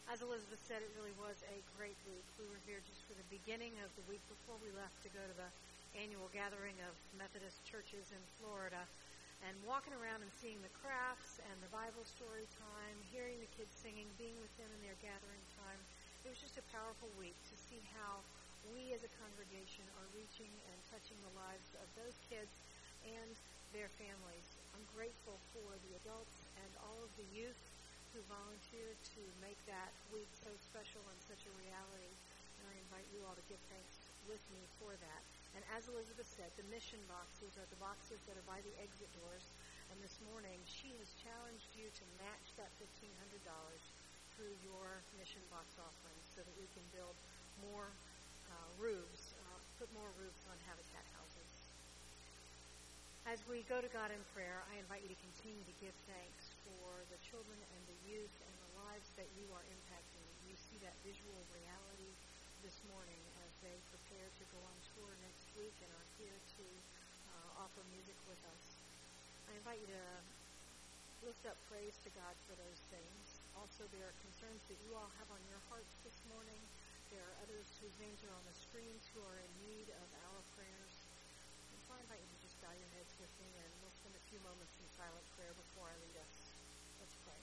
As Elizabeth said, it really was a great week. We were here just for the beginning of the week before we left to go to the annual gathering of Methodist churches in Florida. And walking around and seeing the crafts and the Bible story time, hearing the kids singing, being with them in their gathering time. It was just a powerful week to see how we as a congregation are reaching and touching the lives of those kids and their families. I'm grateful for the adults and all of the youth who volunteered to make that week so special and such a reality. And I invite you all to give thanks with me for that. And as Elizabeth said, the mission boxes are the boxes that are by the exit doors. And this morning, she has challenged you to match that $1,500 through your mission box offering so that we can build more roofs, put more roofs on Habitat houses. As we go to God in prayer, I invite you to continue to give thanks for the children and the youth and the lives that you are impacting. You see that visual reality this morning as they prepare to go on tour next week and are here to offer music with us. I invite you to lift up praise to God for those things. Also, there are concerns that you all have on your hearts this morning. There are others whose names are on the screens who are in need of our prayers. And so I invite you to just bow your heads with me, and we'll spend a few moments in silent prayer before I lead us. Let's pray.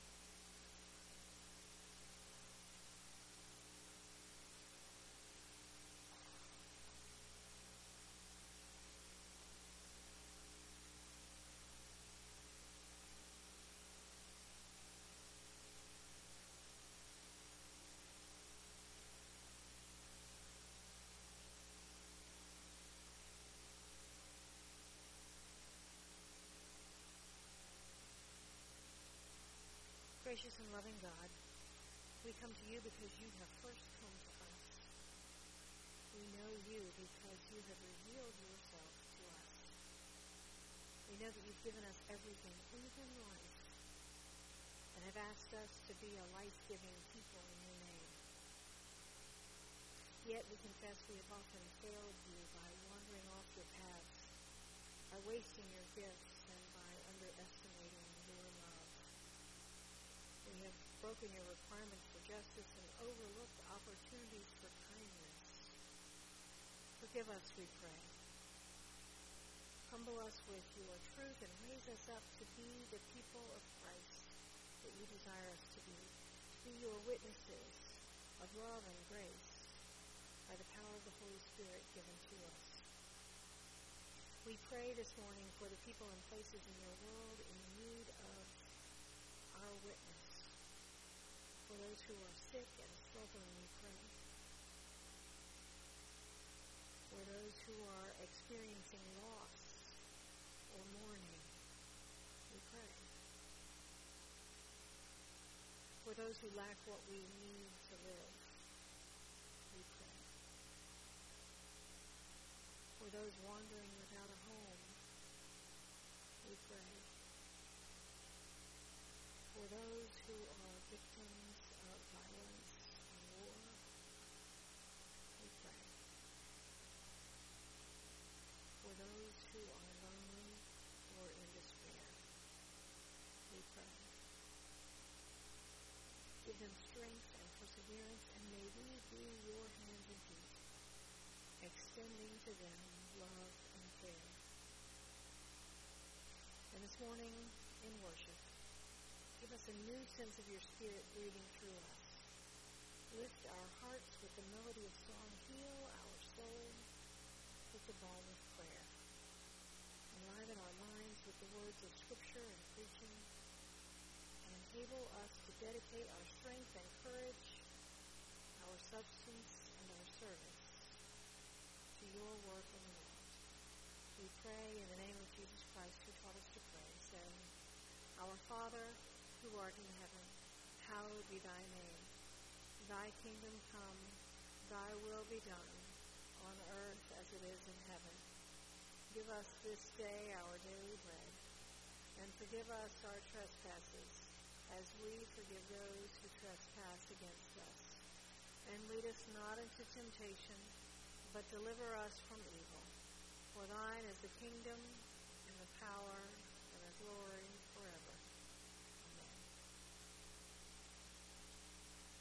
Gracious and loving God, we come to you because you have first come to us. We know you because you have revealed yourself to us. We know that you've given us everything, even life, and have asked us to be a life-giving people in your name. Yet we confess we have often failed you by wandering off your paths, by wasting your gifts, and by underestimating your love. We have broken your requirements for justice and overlooked opportunities for kindness. Forgive us, we pray. Humble us with your truth and raise us up to be the people of Christ that you desire us to be your witnesses of love and grace by the power of the Holy Spirit given to us. We pray this morning for the people and places in your world in need of our witness. For those who are sick and struggling, we pray. For those who are experiencing loss or mourning, we pray. For those who lack what we need to live, we pray. For those wandering without a home, we pray. For those who are victims of violence and war, we pray. For those who are lonely or in despair, we pray. Give them strength and perseverance, and may we be your hands and feet, extending to them love and care. And this morning in worship, give us a new sense of your Spirit breathing through us. Lift our hearts with the melody of song. Heal our soul with the balm of prayer. Enliven our minds with the words of Scripture and preaching. And enable us to dedicate our strength and courage, our substance and our service to your work in the world. We pray in the name of Jesus Christ, who taught us to pray, saying, Our Father, who art in heaven, hallowed be thy name. Thy kingdom come, thy will be done, on earth as it is in heaven. Give us this day our daily bread, and forgive us our trespasses, as we forgive those who trespass against us. And lead us not into temptation, but deliver us from evil. For thine is the kingdom, and the power, and the glory forever.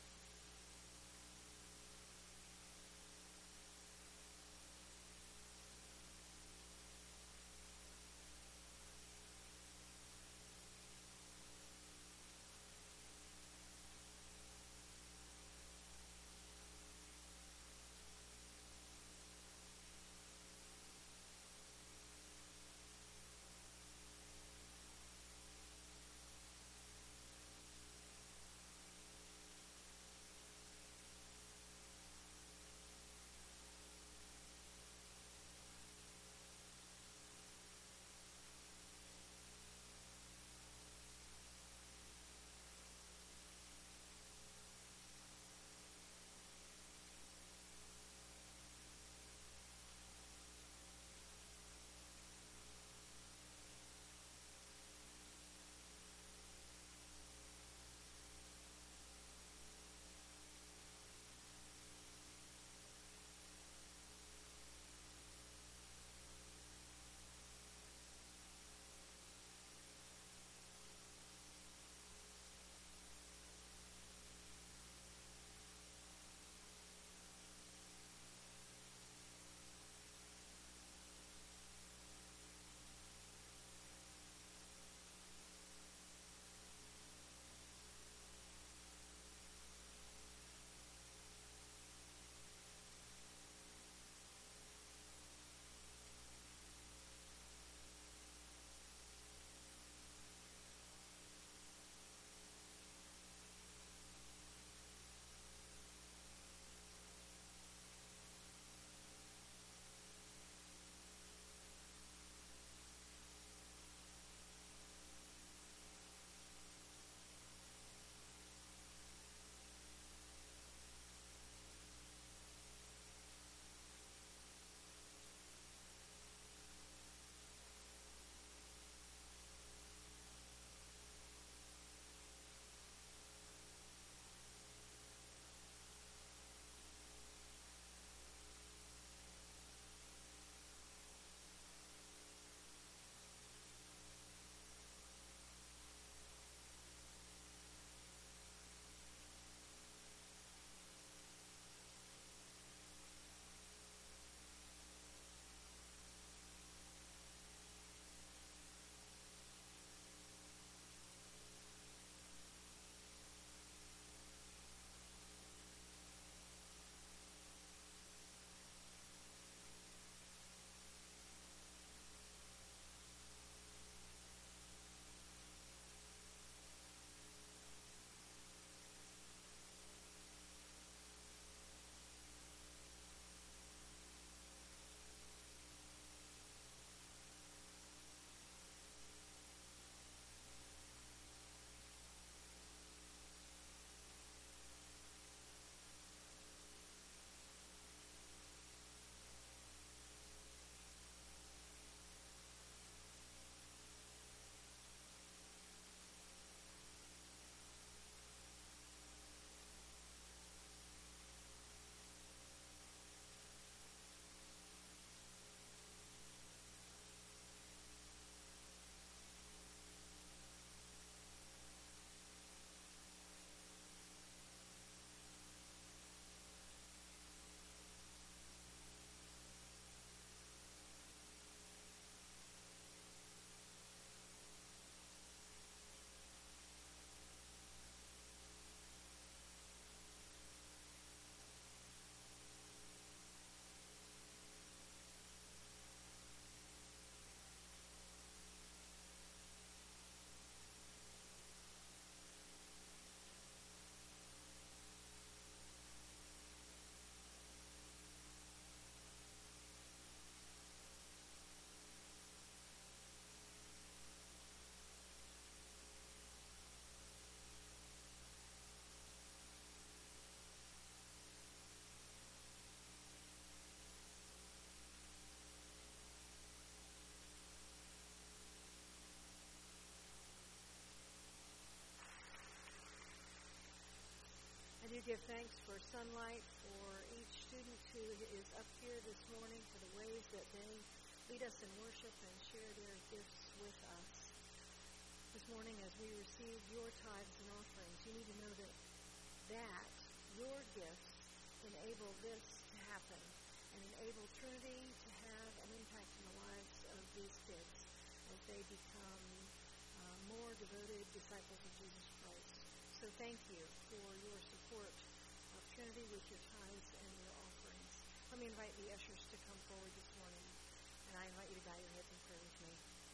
do give thanks for sunlight, for each student who is up here this morning, for the ways that they lead us in worship and share their gifts with us. This morning, as we receive your tithes and offerings, you need to know that your gifts enable this to happen and enable Trinity to have an impact in the lives of these kids as they become more devoted disciples of Jesus Christ. So thank you for your support of Trinity with your tithes and your offerings. Let me invite the ushers to come forward this morning, and I invite you to bow your heads in prayer with me.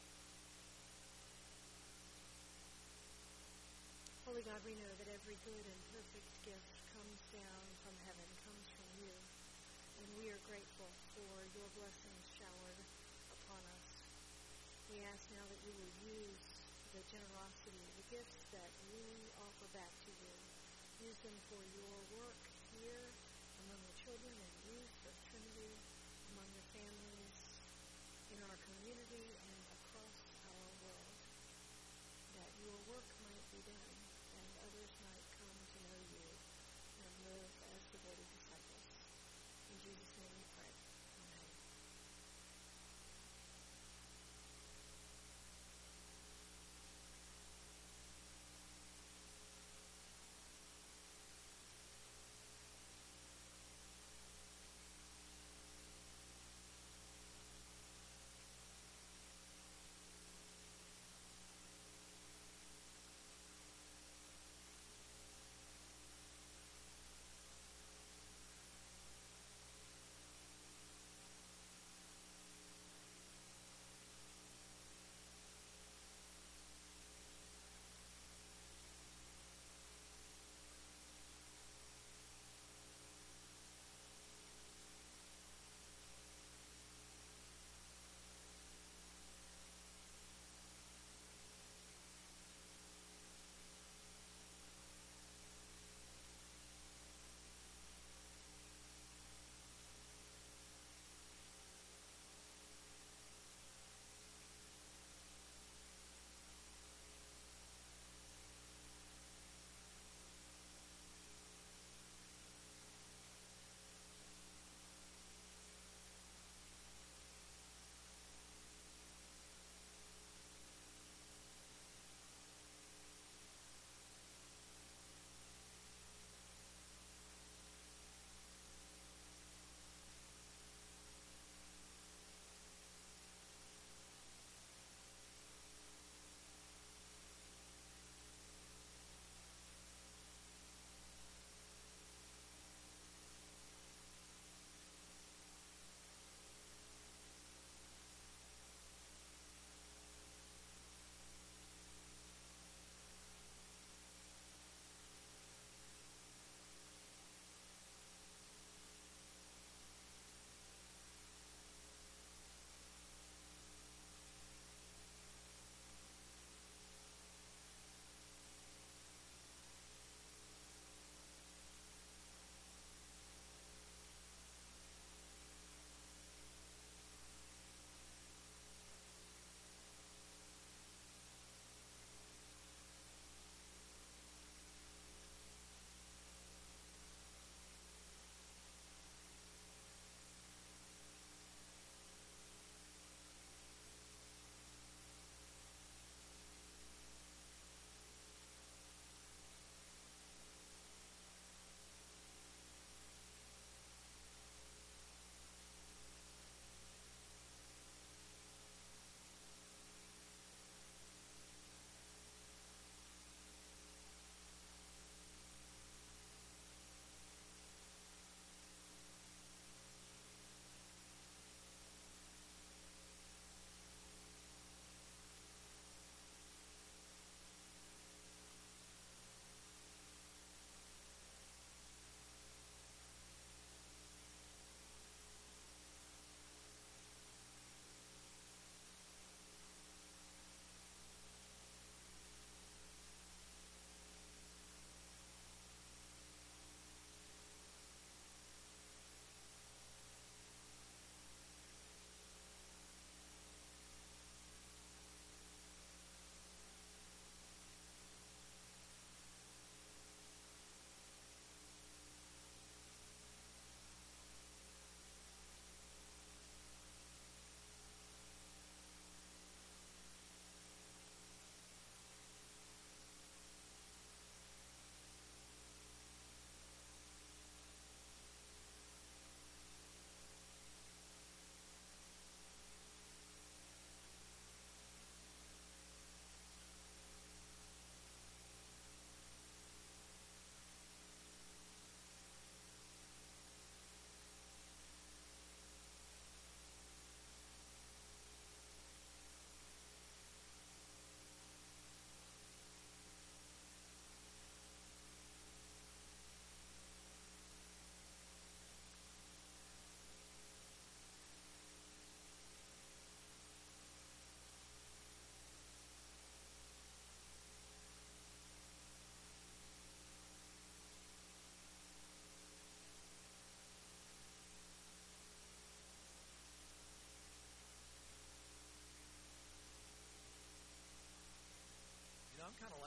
Holy God, we know that every good and perfect gift comes down from heaven, comes from you, and we are grateful for your blessings showered upon us. We ask now that you will use the generosity, the gifts that we offer back to you. Use them for your work here among the children and youth of Trinity, among the families in our community and across our world, that your work might be done and others might come to know you and live as devoted disciples. In Jesus' name we pray. Amen.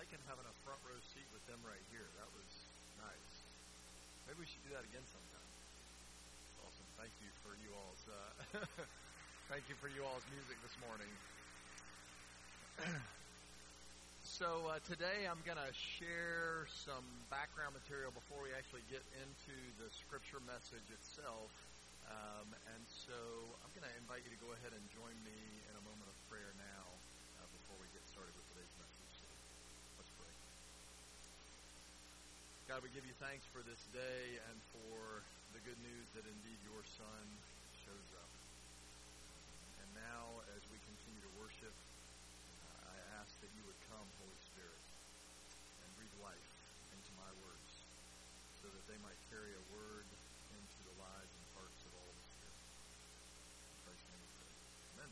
liking having a front row seat with them right here. That was nice. Maybe we should do that again sometime. Awesome. Thank you for you all's thank you for you all's music this morning. So today I'm going to share some background material before we actually get into the scripture message itself. And so I'm going to invite you to go ahead and join me in a moment of prayer now before we get started with today's message. So let's pray. God, we give you thanks for this day and for the good news that indeed your Son shows up. And now as we continue to worship, I ask that you would come, Holy Spirit, and breathe life into my words so that they might carry a word into the lives and hearts of all the Spirit. In Christ's name we pray. Amen.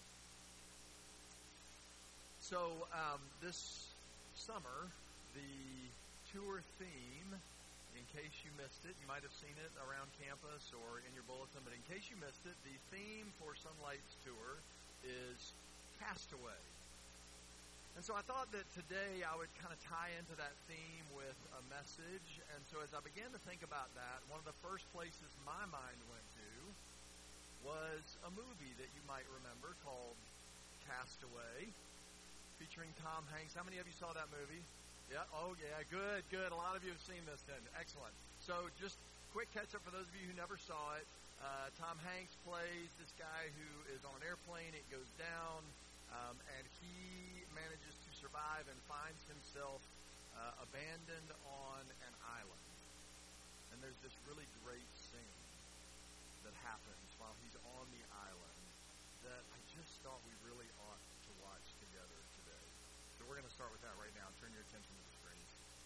So this summer, the tour theme, in case you missed it, you might have seen it around campus or in your bulletin, but in case you missed it, the theme for Sunlight's tour is Castaway. And so I thought that today I would kind of tie into that theme with a message. And so as I began to think about that, one of the first places my mind went to was a movie that you might remember called Castaway, featuring Tom Hanks. How many of you saw that movie? Yeah? Oh, yeah. Good. A lot of you have seen this then. Excellent. So just quick catch-up for those of you who never saw it. Tom Hanks plays this guy who is on an airplane. It goes down, and he manages to survive and finds himself abandoned on an island. And there's this really great scene that happens while he's on the island that I just thought we really ought to watch together today. So we're going to start with that right now. Turn your attention to the screen.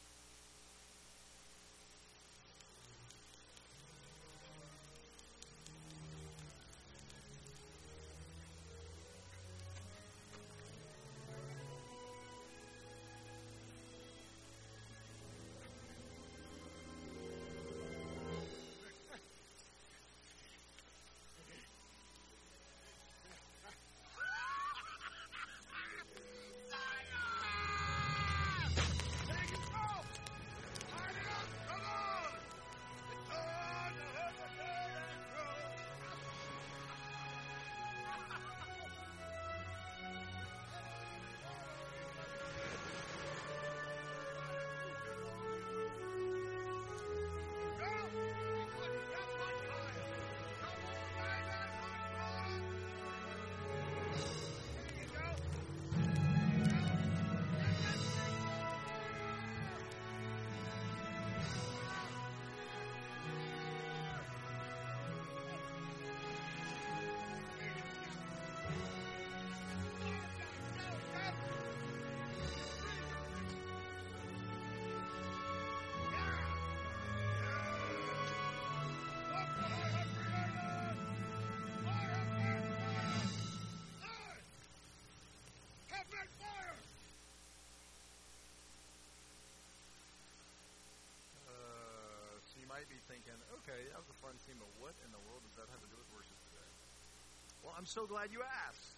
Be thinking, okay, that was a fun scene, but what in the world does that have to do with worship today? Well, I'm so glad you asked.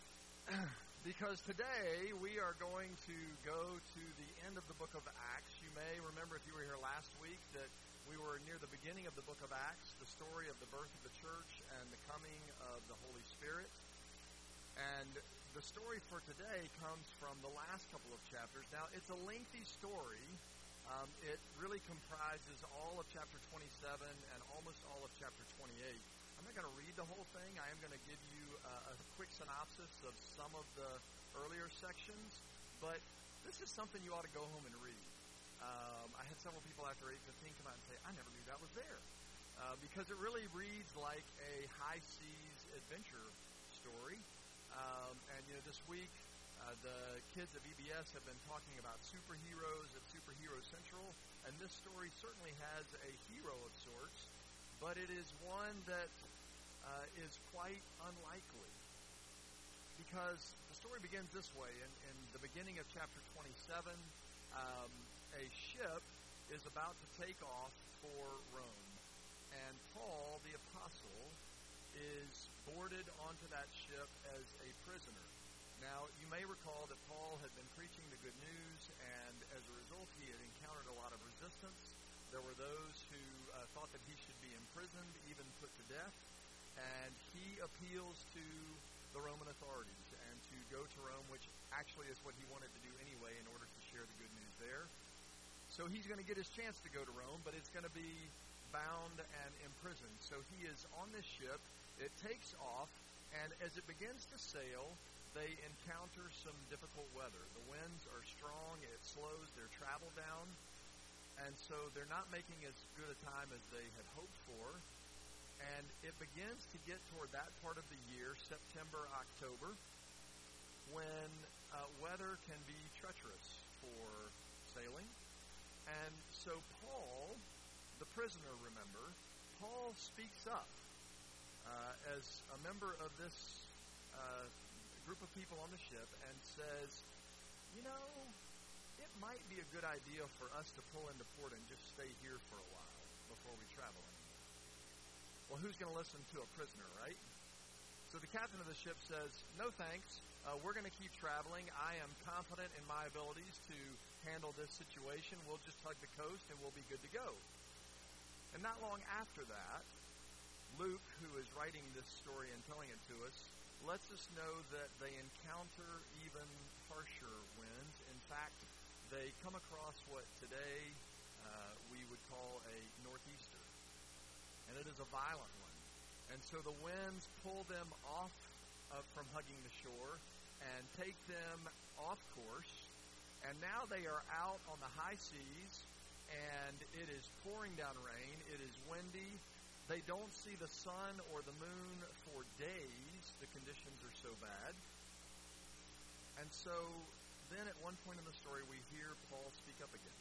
Because today we are going to go to the end of the book of Acts. You may remember if you were here last week that we were near the beginning of the book of Acts, the story of the birth of the church and the coming of the Holy Spirit. And the story for today comes from the last couple of chapters. Now, it's a lengthy story. It really comprises all of chapter 27 and almost all of chapter 28. I'm not going to read the whole thing. I am going to give you a quick synopsis of some of the earlier sections, but this is something you ought to go home and read. I had several people after 8:15 come out and say, I never knew that was there, because it really reads like a high seas adventure story. And this week, the kids at VBS have been talking about superheroes at Superhero Central, and this story certainly has a hero of sorts, but it is one that is quite unlikely, because the story begins this way. In the beginning of chapter 27, a ship is about to take off for Rome, and Paul, the apostle, is boarded onto that ship as a prisoner. Now, you may recall that Paul had been preaching the good news, and as a result, he had encountered a lot of resistance. There were those who thought that he should be imprisoned, even put to death, and he appeals to the Roman authorities and to go to Rome, which actually is what he wanted to do anyway in order to share the good news there. So he's going to get his chance to go to Rome, but it's going to be bound and imprisoned. So he is on this ship. It takes off, and as it begins to sail, they encounter some difficult weather. The winds are strong. It slows their travel down. And so they're not making as good a time as they had hoped for. And it begins to get toward that part of the year, September, October, when weather can be treacherous for sailing. And so Paul, the prisoner, remember, Paul speaks up as a member of this group of people on the ship and says, you know, it might be a good idea for us to pull into port and just stay here for a while before we travel anymore. Well, who's going to listen to a prisoner, right? So the captain of the ship says, no thanks, we're going to keep traveling. I am confident in my abilities to handle this situation. We'll just hug the coast and we'll be good to go. And not long after that, Luke, who is writing this story and telling it to us, lets us know that they encounter even harsher winds. In fact, they come across what today we would call a northeaster. And it is a violent one. And so the winds pull them off from hugging the shore and take them off course. And now they are out on the high seas, and it is pouring down rain. It is windy. They don't see the sun or the moon for days. The conditions are so bad. And so then at one point in the story, we hear Paul speak up again.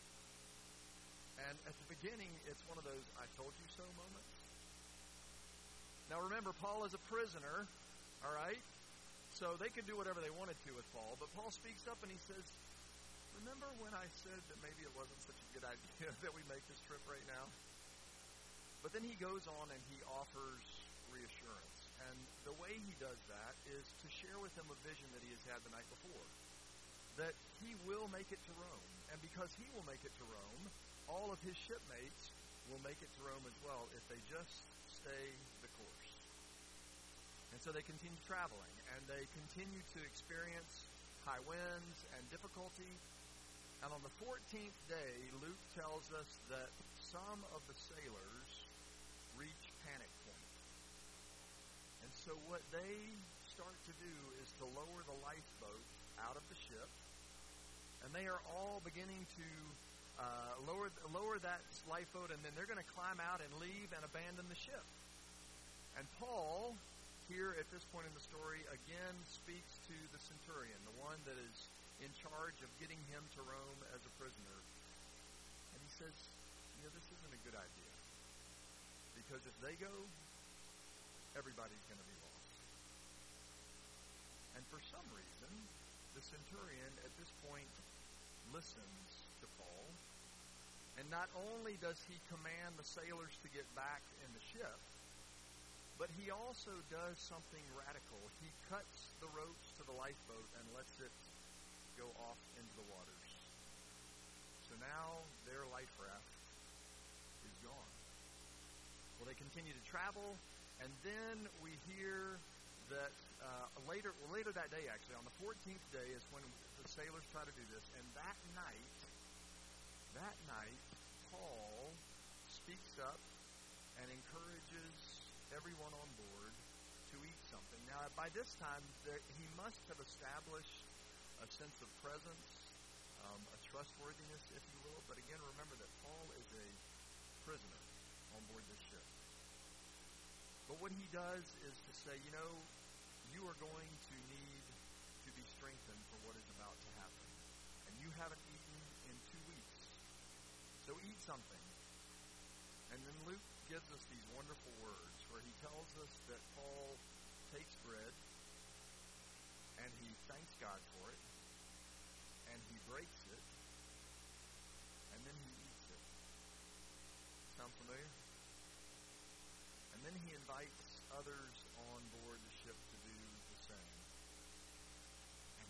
And at the beginning, it's one of those I told you so moments. Now remember, Paul is a prisoner, all right? So they could do whatever they wanted to with Paul. But Paul speaks up and he says, remember when I said that maybe it wasn't such a good idea that we make this trip right now? But then he goes on and he offers reassurance. And the way he does that is to share with them a vision that he has had the night before. That he will make it to Rome. And because he will make it to Rome, all of his shipmates will make it to Rome as well if they just stay the course. And so they continue traveling. And they continue to experience high winds and difficulty. And on the 14th day, Luke tells us that some of the sailors reach panic point. And so what they start to do is to lower the lifeboat out of the ship. And they are all beginning to lower that lifeboat, and then they're going to climb out and leave and abandon the ship. And Paul, here at this point in the story, again speaks to the centurion, the one that is in charge of getting him to Rome as a prisoner. And he says, you know, this isn't a good idea. Because if they go, everybody's going to be lost. And for some reason, the centurion at this point listens to Paul. And not only does he command the sailors to get back in the ship, but he also does something radical. He cuts the ropes to the lifeboat and lets it go off into the waters. So now their life raft is gone. Well, they continue to travel, and then we hear that later that day, actually, on the 14th day is when the sailors try to do this, and that night, Paul speaks up and encourages everyone on board to eat something. Now, by this time, he must have established a sense of presence, a trustworthiness, if you will. But again, remember that Paul is a prisoner on board this ship. But what he does is to say, you know, you are going to need to be strengthened for what is about to happen. And you haven't eaten in 2 weeks. So eat something. And then Luke gives us these wonderful words where he tells us that Paul takes bread and he thanks God for it and he breaks it and then he eats it. Sound familiar? And then he invites others on board the ship to do the same.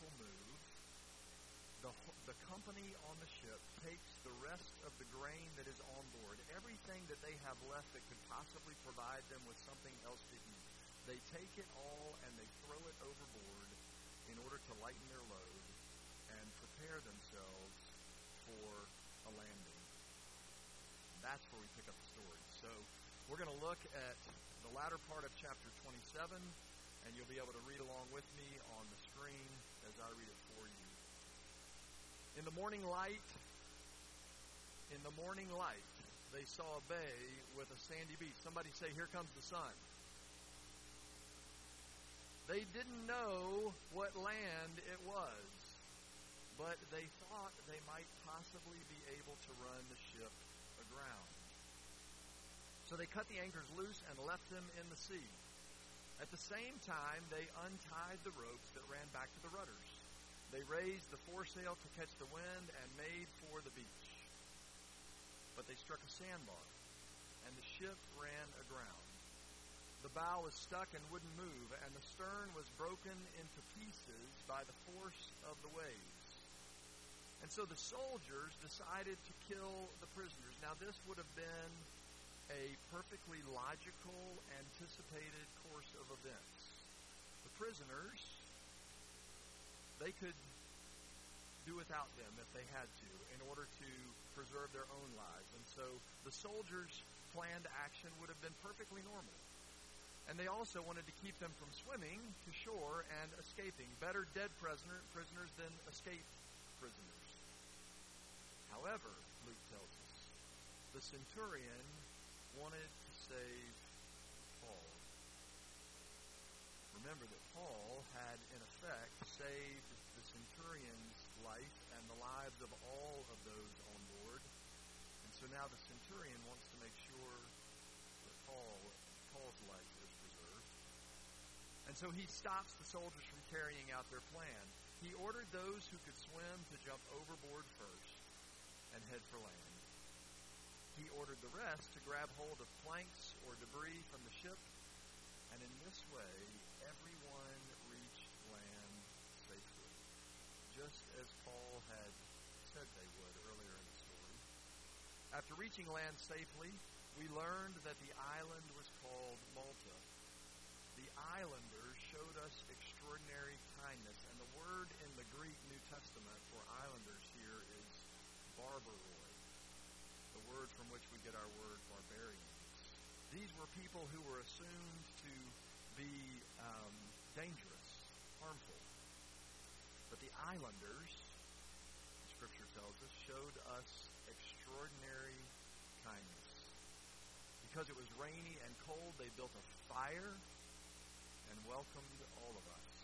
people move, the company on the ship takes the rest of the grain that is on board, everything that they have left that could possibly provide them with something else to eat. They take it all and they throw it overboard in order to lighten their load and prepare themselves for a landing. And that's where we pick up the story. So we're going to look at the latter part of chapter 27, and you'll be able to read along with me on the screen as I read it for you. In the morning light, they saw a bay with a sandy beach. Somebody say, "Here comes the sun." They didn't know what land it was, but they thought they might possibly be able to run the ship aground. So they cut the anchors loose and left them in the sea. At the same time, they untied the ropes that ran back to the rudders. They raised the foresail to catch the wind and made for the beach. But they struck a sandbar, and the ship ran aground. The bow was stuck and wouldn't move, and the stern was broken into pieces by the force of the waves. And so the soldiers decided to kill the prisoners. Now, this would have been a perfectly logical, anticipated course of events. The prisoners, they could do without them if they had to in order to preserve their own lives. And so the soldiers' planned action would have been perfectly normal. And they also wanted to keep them from swimming to shore and escaping. Better dead prisoners than escaped prisoners. However, Luke tells us, the centurion wanted to save Paul. Remember that Paul had, in effect, saved the centurion's life and the lives of all of those on board. And so now the centurion wants to make sure that Paul's life is preserved. And so he stops the soldiers from carrying out their plan. He ordered those who could swim to jump overboard first and head for land. He ordered the rest to grab hold of planks or debris from the ship, and in this way, everyone reached land safely, just as Paul had said they would earlier in the story. After reaching land safely, we learned that the island was called Malta. The islanders showed us extraordinary kindness, and the word in the Greek New Testament for islanders here is barbaroi, the word from which we get our word barbarians. These were people who were assumed to be dangerous, harmful. But the islanders, Scripture tells us, showed us extraordinary kindness. Because it was rainy and cold, they built a fire and welcomed all of us.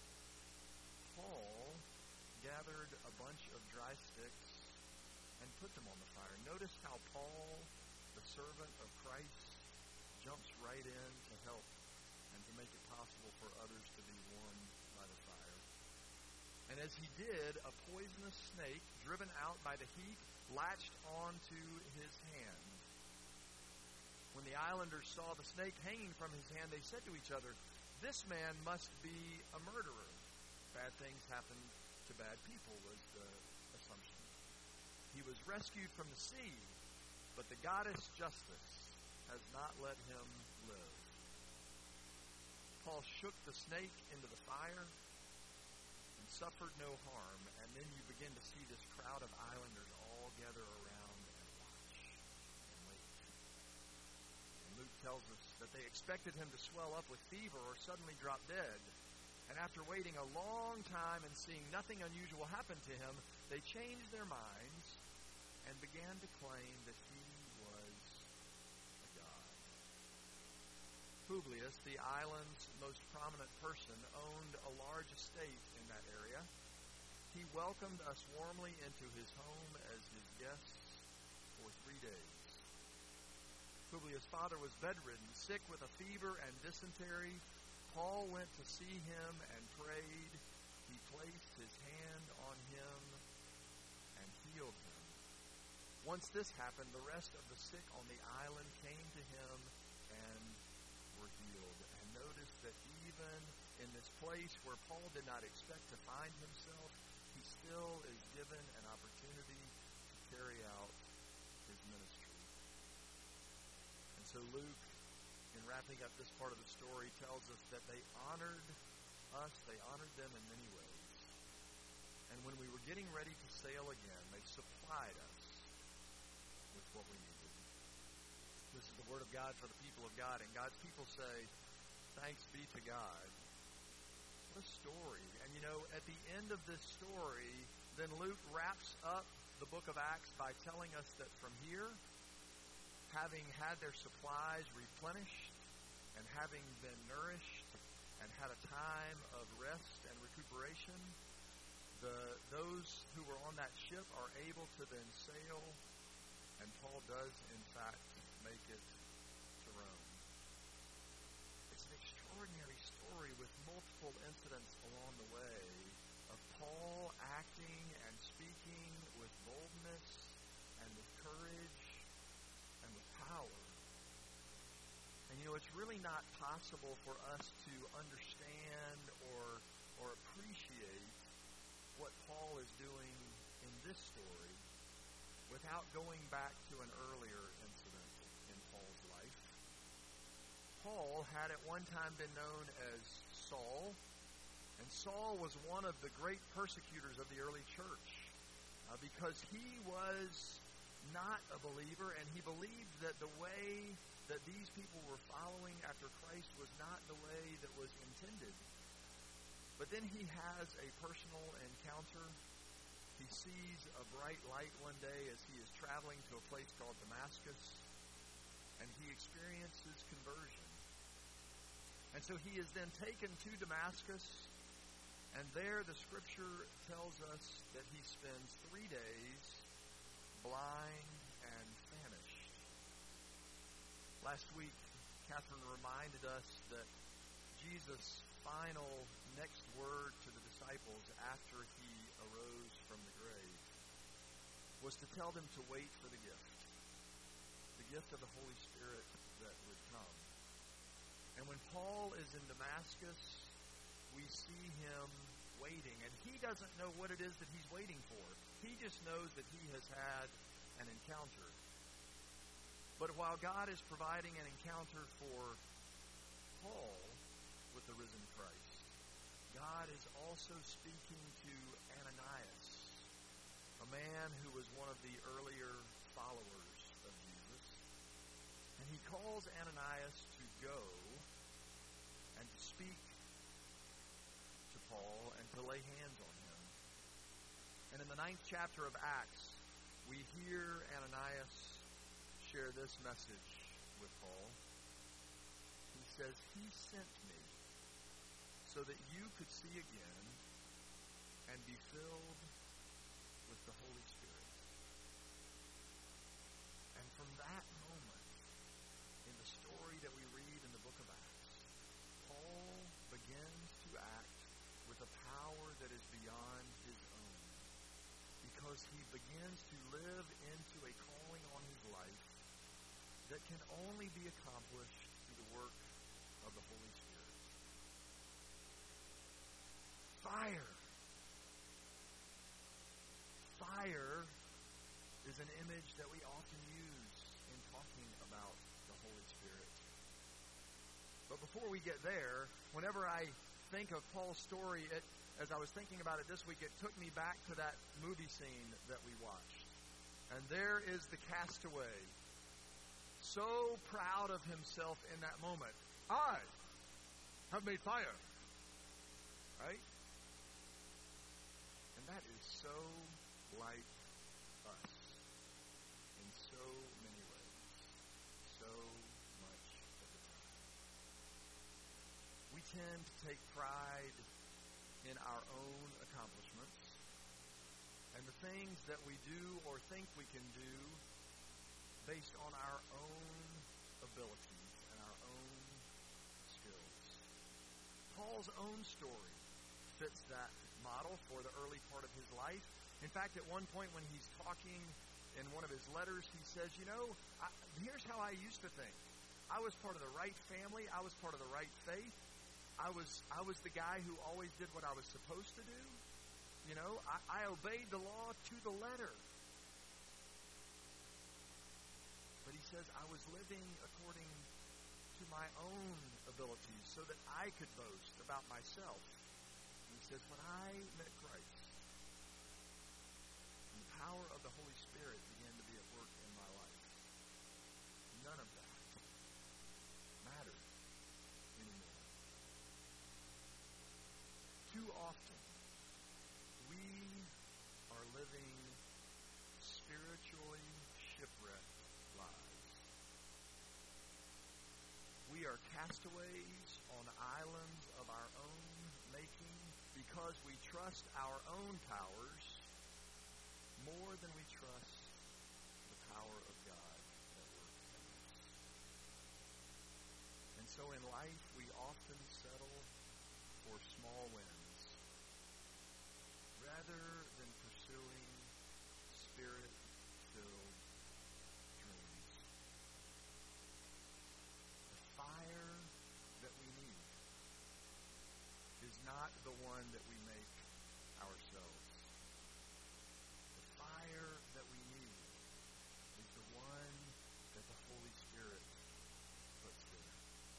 Paul gathered a bunch of dry sticks and put them on the fire. Notice how Paul, the servant of Christ, jumps right in to help and to make it possible for others to be warmed by the fire. And as he did, a poisonous snake, driven out by the heat, latched onto his hand. When the islanders saw the snake hanging from his hand, they said to each other, "This man must be a murderer." Bad things happen to bad people was the assumption. He was rescued from the sea, but the goddess Justice has not let him live. Paul shook the snake into the fire and suffered no harm, and then you begin to see this crowd of islanders all gather around and watch and wait. And Luke tells us that they expected him to swell up with fever or suddenly drop dead. And after waiting a long time and seeing nothing unusual happen to him, they changed their minds and began to claim that he was a god. Publius, the island's most prominent person, owned a large estate in that area. He welcomed us warmly into his home as his guests for 3 days. Publius' father was bedridden, sick with a fever and dysentery. Paul went to see him and prayed. He placed his hand on him and healed him. Once this happened, the rest of the sick on the island came to him and were healed. And notice that even in this place where Paul did not expect to find himself, he still is given an opportunity to carry out his ministry. And so Luke, in wrapping up this part of the story, tells us that they honored us, they honored them in many ways. And when we were getting ready to sail again, they supplied us with what we needed. This is the word of God for the people of God, and God's people say, thanks be to God. What a story. And you know, at the end of this story, then Luke wraps up the book of Acts by telling us that from here, having had their supplies replenished and having been nourished and had a time of rest and recuperation, those who were on that ship are able to then sail, and Paul does, in fact, make it to Rome. It's an extraordinary story with multiple incidents along the way of Paul acting and speaking with boldness and with courage and with power. And you know, it's really not possible for us to understand or appreciate what Paul is doing in this story without going back to an earlier incident in Paul's life. Paul had at one time been known as Saul, and Saul was one of the great persecutors of the early church because he was not a believer, and he believed that the way that these people were following after Christ was not the way that was intended. But then he has a personal encounter. He sees a bright light one day as he is traveling to a place called Damascus, and he experiences conversion. And so he is then taken to Damascus, and there the scripture tells us that he spends 3 days blind and famished. Last week, Catherine reminded us that Jesus' final next word to the disciples after he arose from the grave was to tell them to wait for the gift of the Holy Spirit that would come. And when Paul is in Damascus, we see him waiting, and he doesn't know what it is that he's waiting for. He just knows that he has had an encounter. But while God is providing an encounter for Paul with the risen Christ, God is also speaking to Ananias, a man who was one of the earlier followers of Jesus. And he calls Ananias to go and to speak to Paul and to lay hands on him. And in the 9th chapter of Acts, we hear Ananias share this message with Paul. He says, he sent me so that you could see again and be filled with the Holy Spirit. And from that moment, in the story that we read in the book of Acts, Paul begins to act with a power that is beyond his own, because he begins to live into a calling on his life that can only be accomplished through the work of the Holy Spirit. Fire. Fire is an image that we often use in talking about the Holy Spirit. But before we get there, whenever I think of Paul's story, as I was thinking about it this week, it took me back to that movie scene that we watched. And there is the castaway, so proud of himself in that moment. I have made fire. Right? And that is so like us in so many ways, so much of the time. We tend to take pride in our own accomplishments and the things that we do or think we can do based on our own abilities and our own skills. Paul's own story fits that model for the early part of his life. In fact, at one point when he's talking in one of his letters, he says, here's how I used to think. I was part of the right family. I was part of the right faith. I was the guy who always did what I was supposed to do. You know, I obeyed the law to the letter. But he says I was living according to my own abilities so that I could boast about myself. And he says, when I met Christ, and the power of the Holy Spirit began to be at work in my life, none of that mattered anymore. Too often, we are living spiritually shipwrecked lives. We are castaways on islands of our own making because we trust our own powers more than we trust the power of God at work in us. And so in life, we often settle for small wins rather than pursuing Spirit-filled dreams. The fire that we need is not the one that we make ourselves. The fire that we need is the one that the Holy Spirit puts there.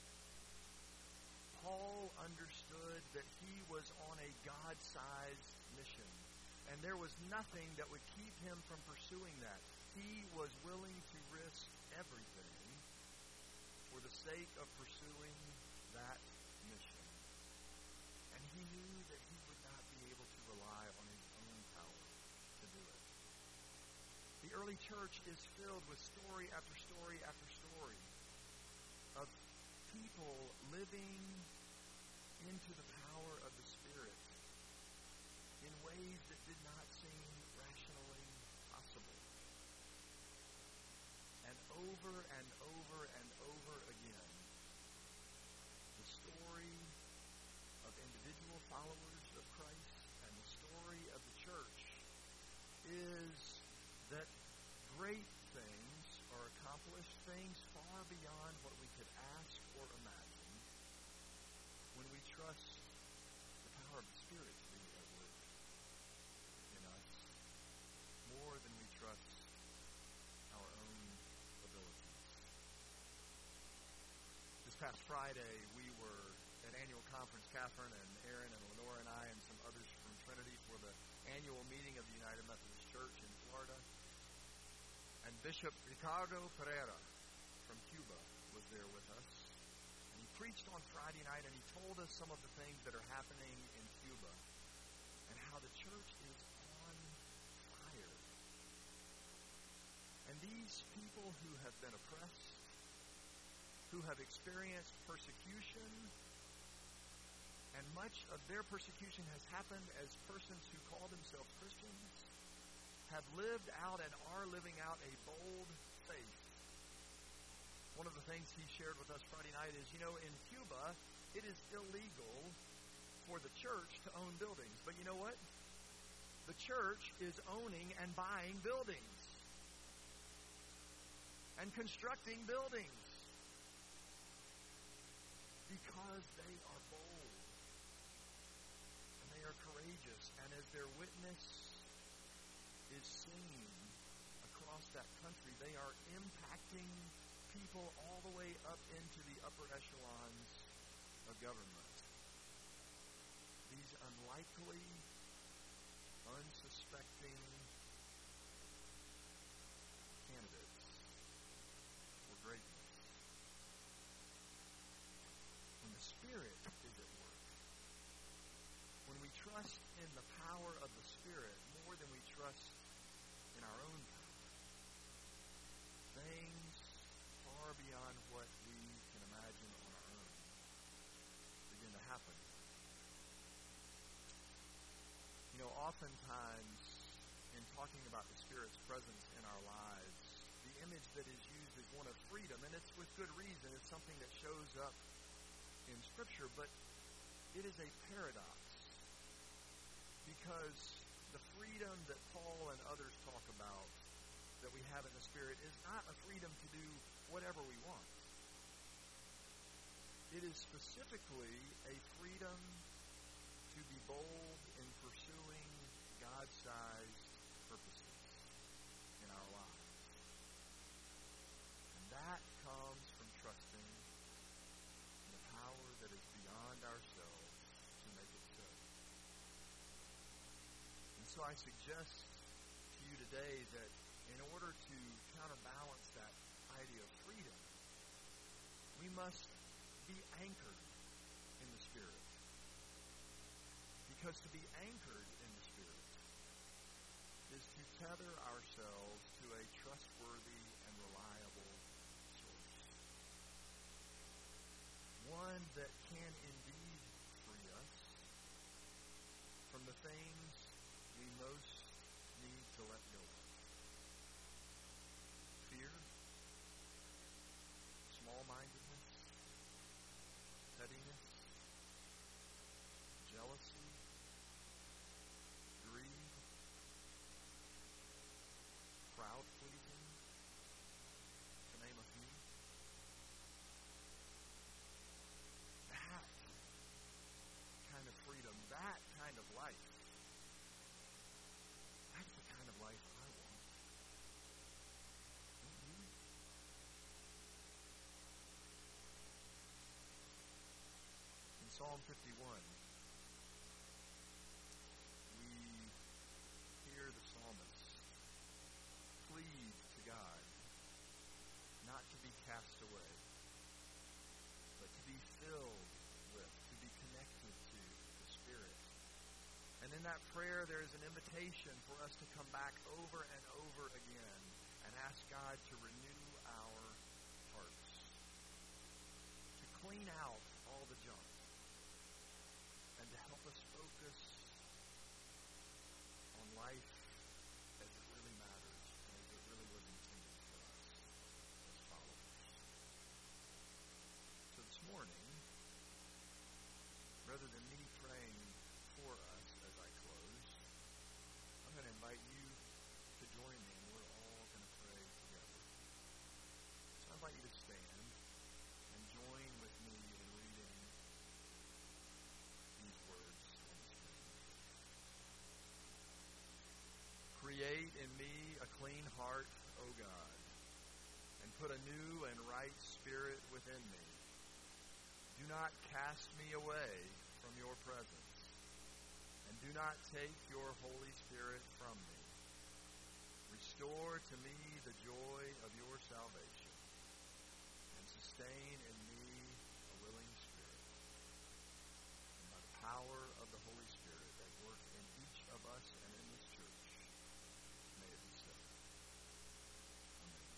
Paul understood that he was on a God-sized mission, and there was nothing that would keep him from pursuing that. He was willing to risk everything for the sake of pursuing that mission. And he knew that he would not be able to rely on his own power to do it. The early church is filled with story after story after story of people living into the power of the Spirit in ways that did not seem rationally possible. And over and over and over again, the story of individual followers of Christ and the story of the church is that great things are accomplished, things far beyond what we could ask or imagine, when we trust the power of the Spirit to be at work in us more than we trust our own abilities. This past Friday, we were at annual conference, Catherine and Aaron and Lenore and I and some others from Trinity for the annual meeting of the United Methodist Church in Florida. And Bishop Ricardo Pereira from Cuba was there with us. And he preached on Friday night, and he told us some of the things that are happening in Cuba and how the church is on fire. And these people who have been oppressed, who have experienced persecution, and much of their persecution has happened as persons who call themselves Christians, have lived out and are living out a bold faith. One of the things he shared with us Friday night is, you know, in Cuba, it is illegal for the church to own buildings. But you know what? The church is owning and buying buildings and constructing buildings because they are bold and they are courageous. And as their witness is seen across that country, they are impacting people all the way up into the upper echelons of government. These unlikely, unsuspecting candidates for greatness. When the Spirit is at work, when we trust in the power of the Spirit more than we trust in our own power, things far beyond what we can imagine on our own begin to happen. You know, oftentimes in talking about the Spirit's presence in our lives, the image that is used is one of freedom, and it's with good reason. It's something that shows up in Scripture, but it is a paradox, because the freedom that Paul and others talk about that we have in the Spirit is not a freedom to do whatever we want. It is specifically a freedom to be bold in pursuing God-sized purposes in our lives. And that comes from trusting in the power that is beyond ourselves to make it so. And so I suggest to you today that in order to counterbalance that idea of freedom, we must be anchored in the Spirit. Because to be anchored in the Spirit is to tether ourselves to a trustworthy and reliable source. One that can indeed free us from the things we most need to let go of. Fear, small-mindedness, pettiness, jealousy, greed, crowd-pleasing, to name a few. That kind of freedom, that kind of life, that's the kind of life I want. Don't you? In Psalm 51, we hear the psalmist plead to God not to be cast away, but to be filled with, to be connected to the Spirit. And in that prayer, there is an invitation for us to come back over and over again and ask God to renew our hearts, to clean out all the junk, and to help us focus on life as it really matters and as it really was intended for us as followers. So this morning, rather than me praying for us as I close, I'm going to invite you to join me, and we're all going to pray together. So I invite you to stand and join with me in reading these words on the screen. Create in me a clean heart, O God, and put a new and right spirit within me. Do not cast me away from your presence, and do not take your Holy Spirit from me. Restore to me the joy of your salvation, and sustain in me a willing spirit. And by the power of the Holy Spirit at work in each of us and in this church, may it be so. Amen.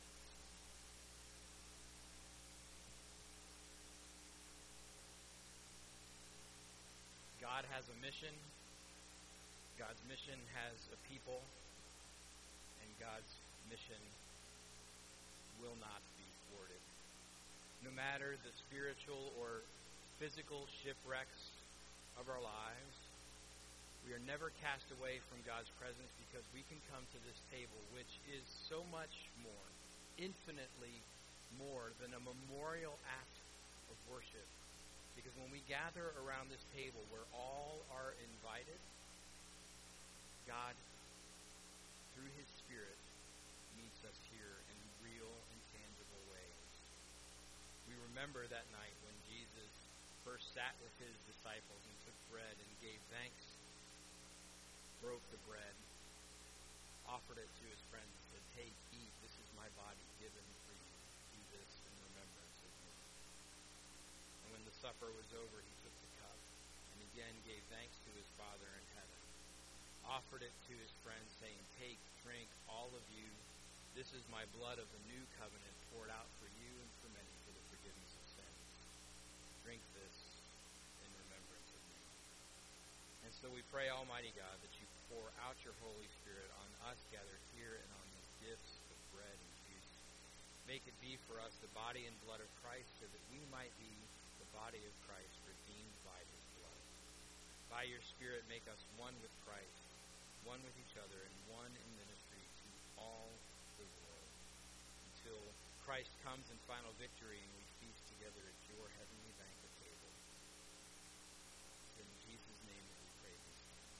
God has a mission. God's mission has a people. And God's mission will not be thwarted. No matter the spiritual or physical shipwrecks of our lives, we are never cast away from God's presence because we can come to this table, which is so much more, infinitely more than a memorial act of worship. Because when we gather around this table where all are invited, God, through His Spirit, meets us here in real and tangible ways. We remember that night when Jesus first sat with His disciples and took bread and gave thanks, broke the bread, offered it to His friends, and said, "Take, eat, this is my body given for you. Do this in remembrance of me." And when the supper was over, He took the cup and again gave thanks to His Father in heaven, offered it to His friends, saying, "Take, drink, all of you. This is my blood of the new covenant poured out for you and for many for the forgiveness of sins. Drink this in remembrance of me." And so we pray, Almighty God, that you pour out your Holy Spirit on us gathered here and on these gifts of bread and juice. Make it be for us the body and blood of Christ, so that we might be the body of Christ, redeemed by His blood. By your Spirit, make us one with Christ, one with each other, and one in ministry to all the world, until Christ comes in final victory and we feast together together at your heavenly banquet table. In Jesus' name that we pray these things.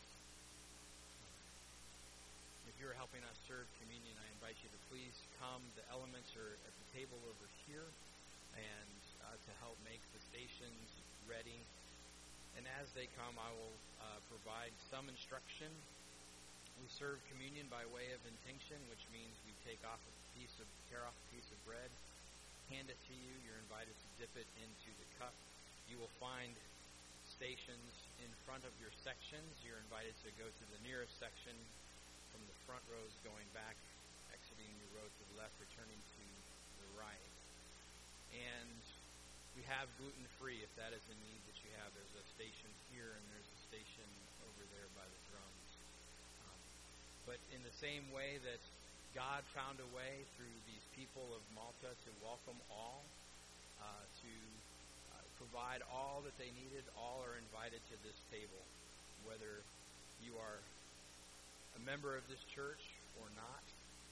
If you're helping us serve communion, I invite you to please come. The elements are at the table over here, and to help make the stations ready. And as they come, I will provide some instruction. We serve communion by way of intinction, which means we tear off a piece of bread, hand it to you. You're invited to dip it into the cup. You will find stations in front of your sections. You're invited to go to the nearest section from the front rows going back, exiting your row to the left, returning to the right. And we have gluten-free, if that is a need that you have. There's a station here, and there's a station over there by the drums. But in the same way that God found a way through these people of Malta to welcome all, to provide all that they needed, all are invited to this table, whether you are a member of this church or not.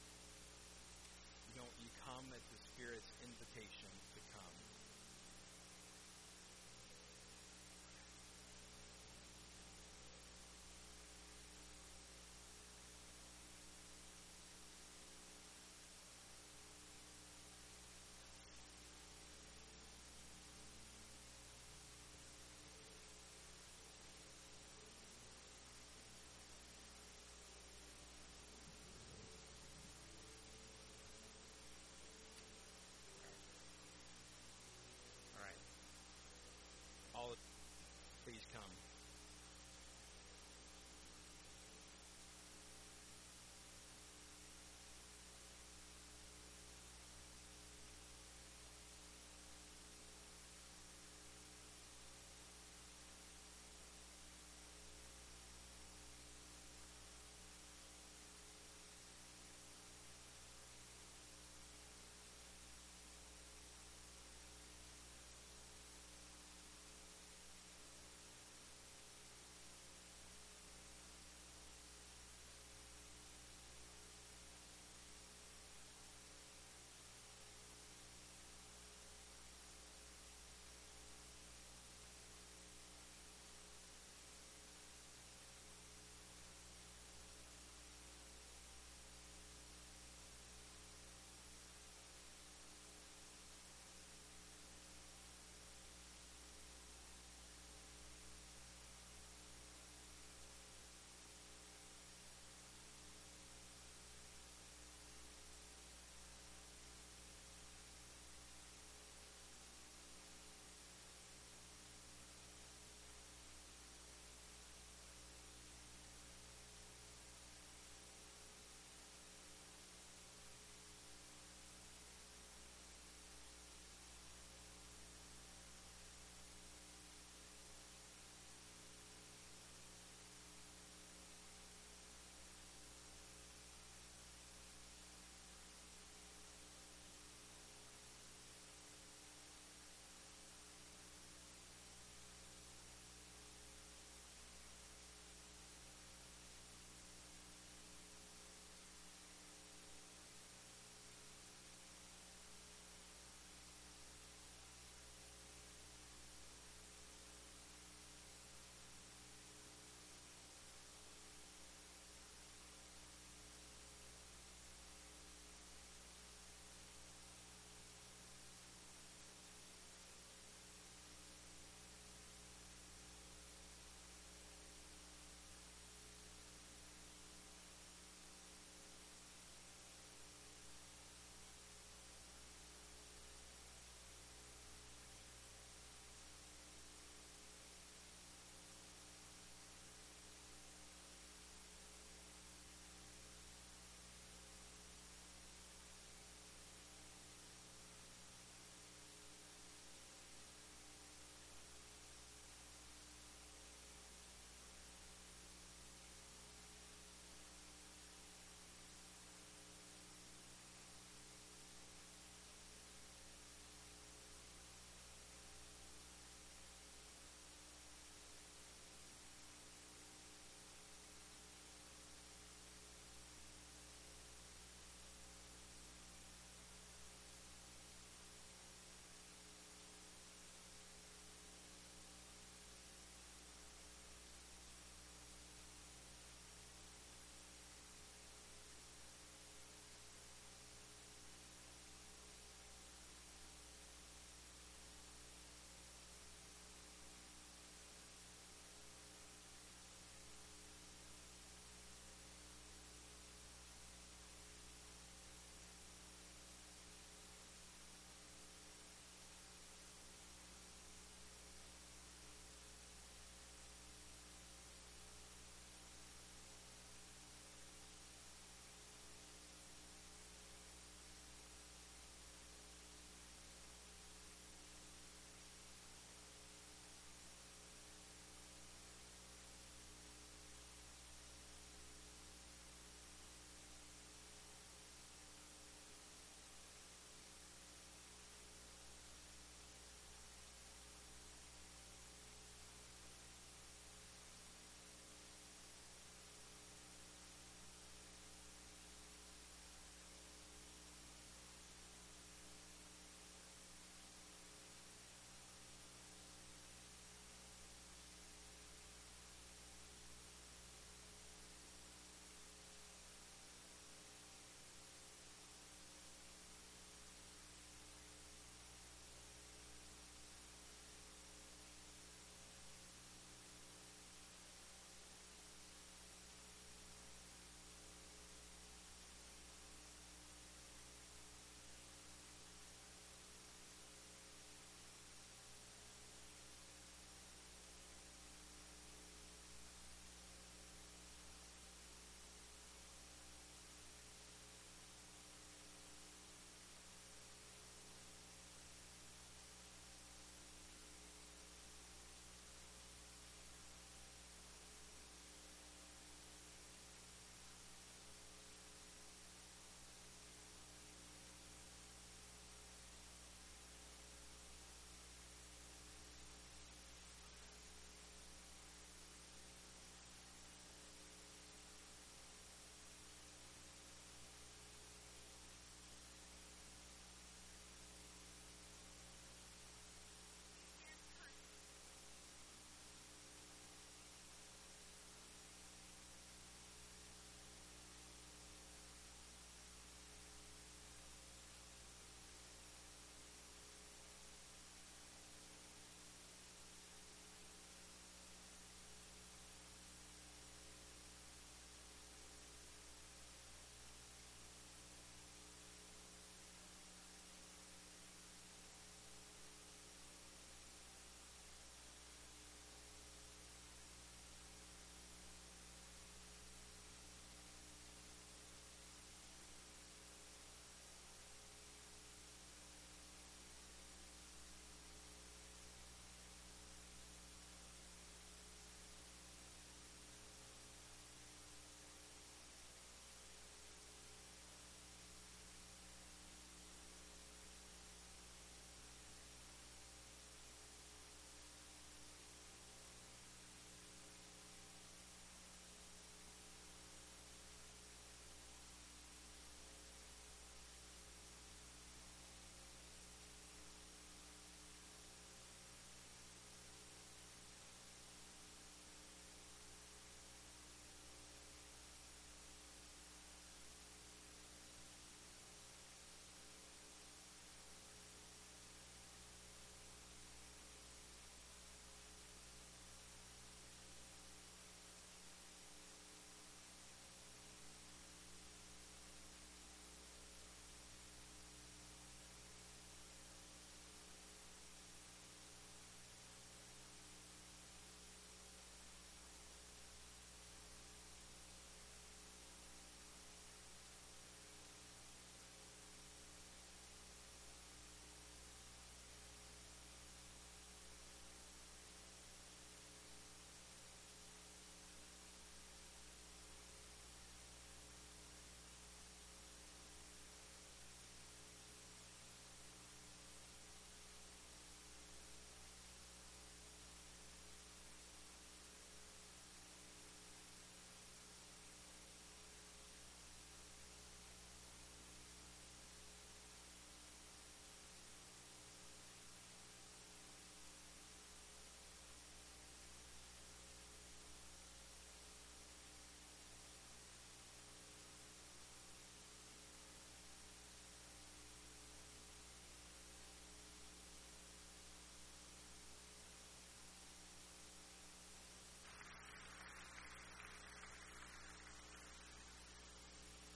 You come at the Spirit's invitation to come.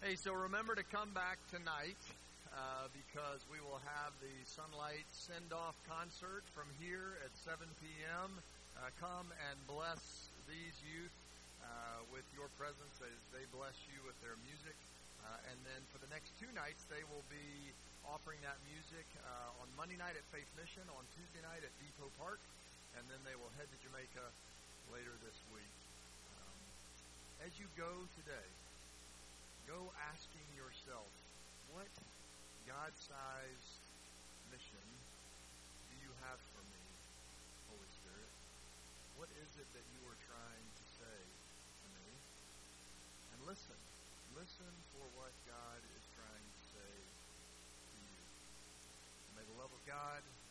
Hey, so remember to come back tonight because we will have the Sunlight Send-Off concert from here at 7 p.m. Come and bless these youth with your presence. They bless you with their music. And then for the next 2 nights, they will be offering that music on Monday night at Faith Mission, on Tuesday night at Depot Park, and then they will head to Jamaica later this week. As you go today, go asking yourself, what God-sized mission do you have for me, Holy Spirit? What is it that you are trying to say to me? And listen. Listen for what God is trying to say to you. May the love of God